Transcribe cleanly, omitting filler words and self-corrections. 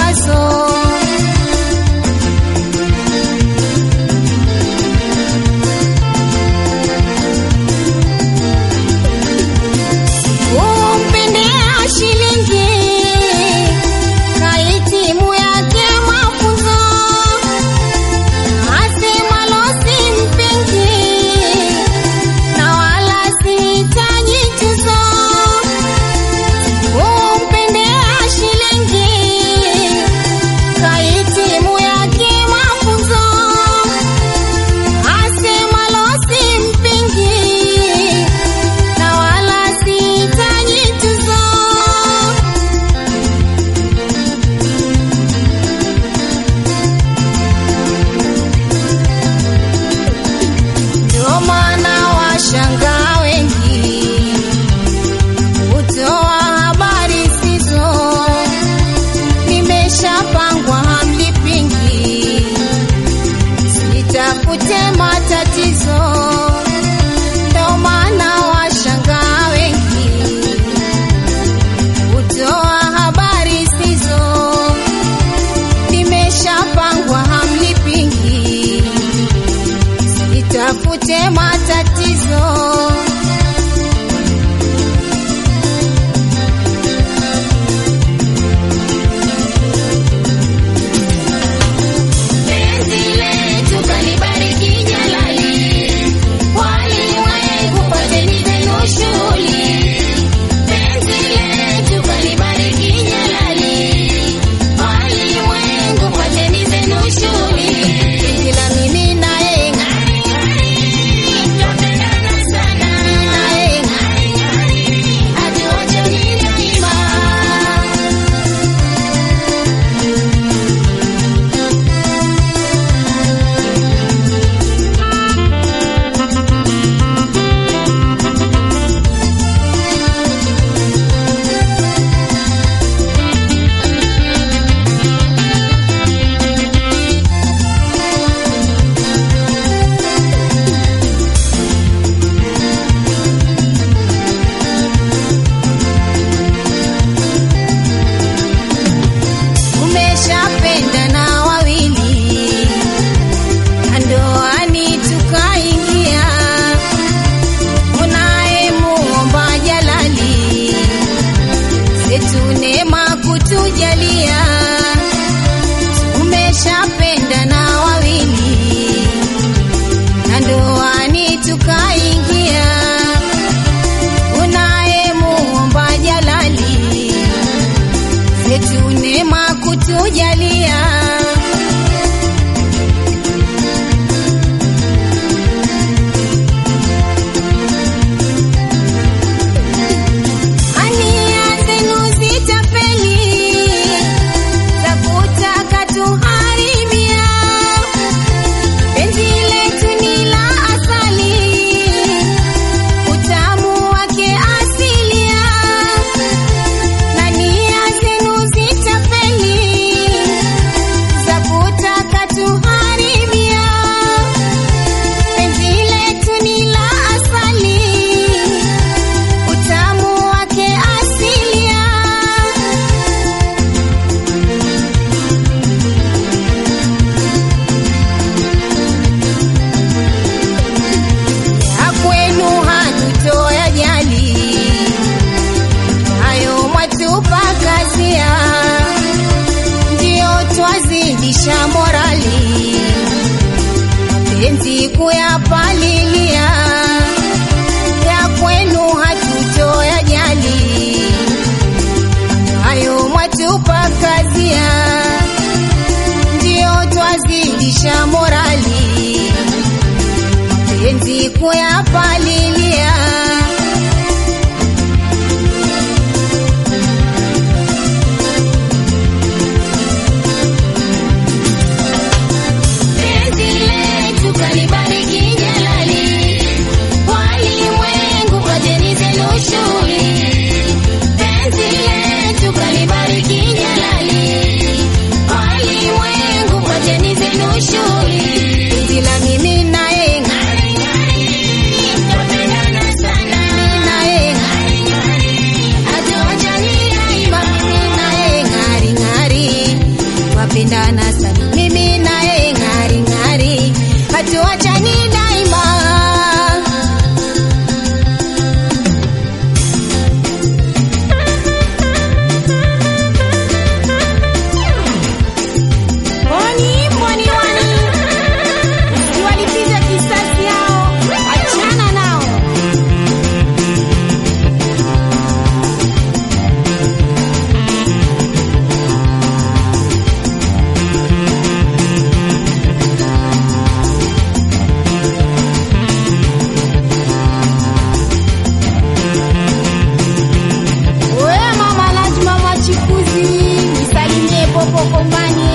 vikwazo. Umpendea shilingi kahitimu yake mafunzo, asema losi mpingi na wala sihitaji tuzo. Umpendea shilingi kahitimu yake mafunzo, asema losi mpingi na wala sihitaji tuzo. Ndio maana washangaa wengi hutoa habari sizo, nimeshapangwa hamlipingi, sitafute matatizo. Ndio maana washangaa wengi hutoa habari sizo, nimeshapangwa hamlipingi, sitafute matatizo. Penzi letu kalibariki Jalali, walimwengu pateni zenu shughuli. Penzi letu kalibariki Jalali, walimwengu pateni zenu shughuli. Penzi la mimi naye twapendana sana, naye hatuache daima. Umeshapendana wawili na ndoani tukaingia, unayemuomba Jalali zetu neema kutujalia. Umeshapendana wawili na ndoani tukaingia, unayemuomba Jalali zetu neema kutujalia. Ania zenu zitafeli za kutaka tuharibia, penzi letu ni la asali, utamu wake asilia. Na nia zenu zitafeli za kutaka tuharibia, penzi letu ni la asali, utamu wake asilia. Ya kwenu hatutoya jali, hayo mwatupa kazia, ndio twazidisha morali, mapenzi kuyapalilia. Ya kwenu hatutoya jali, hayo mwatupa kazia, ndio twazidisha morali, mapenzi kuyapalilia. Penzi letu kalibariki Jalali, twapendana sana, mimi na yeye ng'ari ng'ari, hatuachani daima. Mboni wani walipiza kisasi yao, achana nao. We mama lazima mwachikuzi, nisalimie popo kombani.